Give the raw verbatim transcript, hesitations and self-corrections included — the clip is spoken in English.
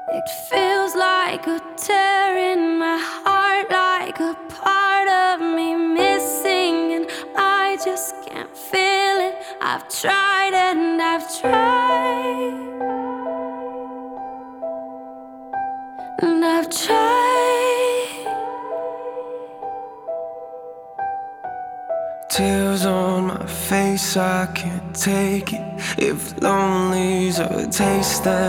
It feels like a tear in my heart, like a part of me missing, and I just can't feel it. I've tried and I've tried, and I've tried. Tears on my face, I can't take it. If lonely's a taste that